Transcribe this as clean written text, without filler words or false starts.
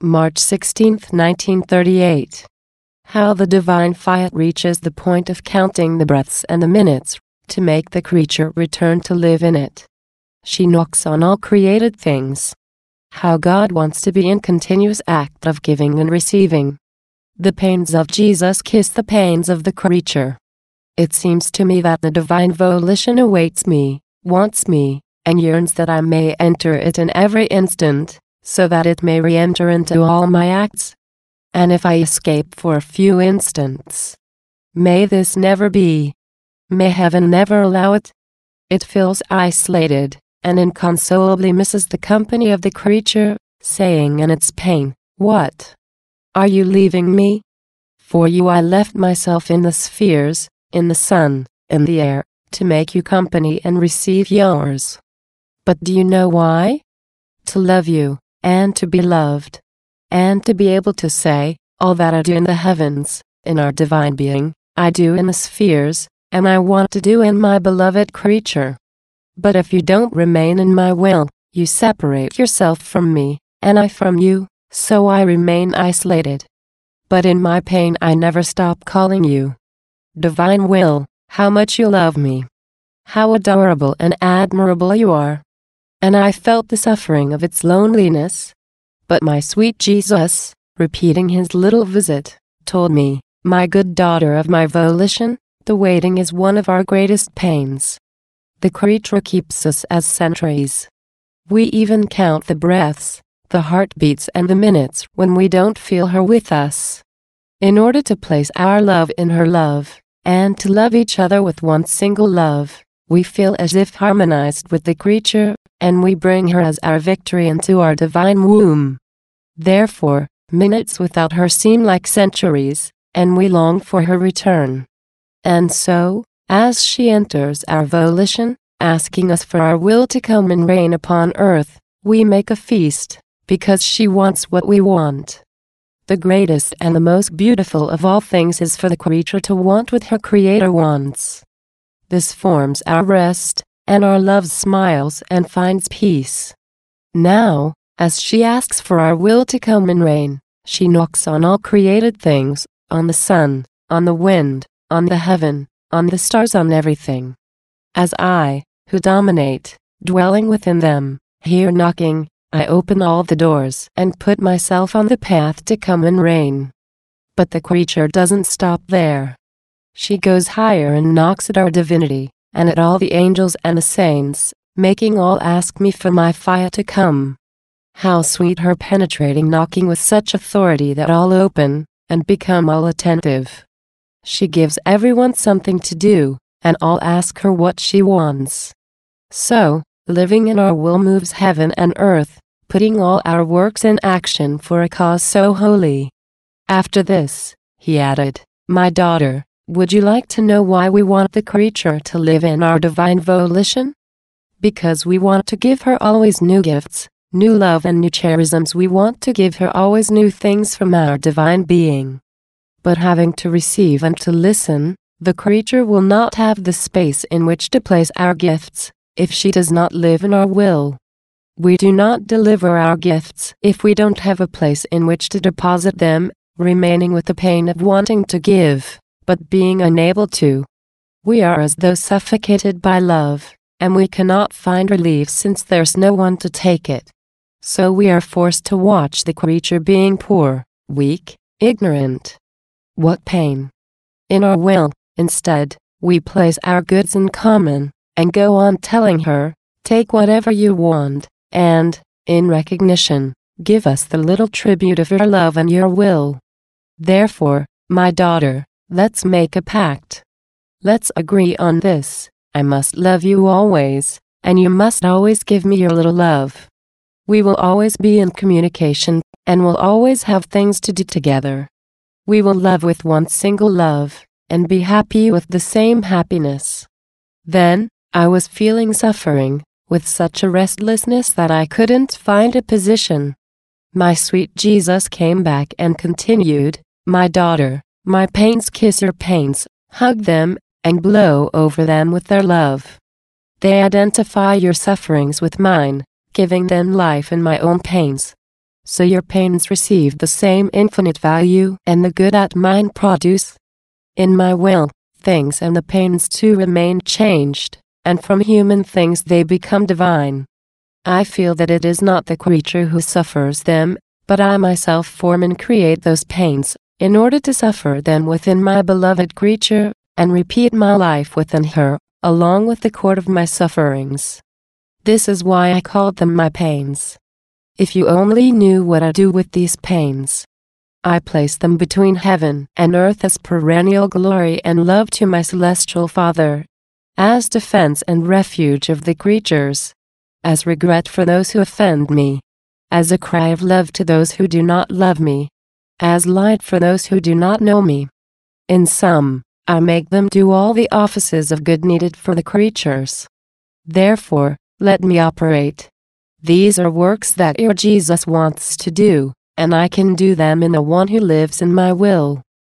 March 16, 1938. How the divine fiat reaches the point of counting the breaths and the minutes, to make the creature return to live in it. She knocks on all created things. How God wants to be in continuous act of giving and receiving. The pains of Jesus kiss the pains of the creature. It seems to me that the divine volition awaits me, wants me, and yearns that I may enter it in every instant, so that it may re-enter into all my acts. And if I escape for a few instants, may this never be. May heaven never allow it. It feels isolated, and inconsolably misses the company of the creature, saying in its pain, "What? Are you leaving me? For you I left myself in the spheres, in the sun, in the air, to make you company and receive yours. But do you know why? To love you, and to be loved, and to be able to say, all that I do in the heavens, in our divine being, I do in the spheres, and I want to do in my beloved creature. But if you don't remain in my will, you separate yourself from me, and I from you, so I remain isolated. But in my pain I never stop calling you. Divine will, how much you love me. How adorable and admirable you are." And I felt the suffering of its loneliness. But my sweet Jesus, repeating his little visit, told me, "My good daughter of my volition, the waiting is one of our greatest pains. The creature keeps us as sentries. We even count the breaths, the heartbeats and the minutes when we don't feel her with us. In order to place our love in her love, and to love each other with one single love, we feel as if harmonized with the creature, and we bring her as our victory into our divine womb. Therefore, minutes without her seem like centuries, and we long for her return. And so, as she enters our volition, asking us for our will to come and reign upon earth, we make a feast, because she wants what we want. The greatest and the most beautiful of all things is for the creature to want what her Creator wants. This forms our rest, and our love smiles and finds peace. Now, as she asks for our will to come and reign, she knocks on all created things, on the sun, on the wind, on the heaven, on the stars, on everything. As I, who dominate, dwelling within them, hear knocking, I open all the doors and put myself on the path to come and reign. But the creature doesn't stop there. She goes higher and knocks at our divinity, and at all the angels and the saints, making all ask me for my fiat to come. How sweet her penetrating knocking with such authority that all open, and become all attentive. She gives everyone something to do, and all ask her what she wants. So, living in our will moves heaven and earth, putting all our works in action for a cause so holy. After this, he added, "My daughter, would you like to know why we want the creature to live in our divine volition? Because we want to give her always new gifts, new love and new charisms. We want to give her always new things from our divine being. But having to receive and to listen, the creature will not have the space in which to place our gifts, if she does not live in our will. We do not deliver our gifts if we don't have a place in which to deposit them, remaining with the pain of wanting to give, but being unable to. We are as though suffocated by love, and we cannot find relief since there's no one to take it. So we are forced to watch the creature being poor, weak, ignorant. What pain! In our will, instead, we place our goods in common, and go on telling her, take whatever you want, and, in recognition, give us the little tribute of your love and your will. Therefore, my daughter, let's make a pact. Let's agree on this. I must love you always, and you must always give me your little love. We will always be in communication, and will always have things to do together. We will love with one single love, and be happy with the same happiness." Then, I was feeling suffering, with such a restlessness that I couldn't find a position. My sweet Jesus came back and continued, "My daughter, my pains kiss your pains, hug them, and blow over them with their love. They identify your sufferings with mine, giving them life in my own pains. so your pains receive the same infinite value and the good at mine produce. In my will, things and the pains too remain changed, and from human things they become divine. I feel that it is not the creature who suffers them, but I myself form and create those pains, in order to suffer them within my beloved creature, and repeat my life within her, along with the cord of my sufferings. This is why I called them my pains. If you only knew what I do with these pains. I place them between heaven and earth as perennial glory and love to my celestial Father, as defense and refuge of the creatures, as regret for those who offend me, as a cry of love to those who do not love me, as light for those who do not know me. In sum, I make them do all the offices of good needed for the creatures. Therefore, let me operate. These are works that your Jesus wants to do, and I can do them in the one who lives in my will.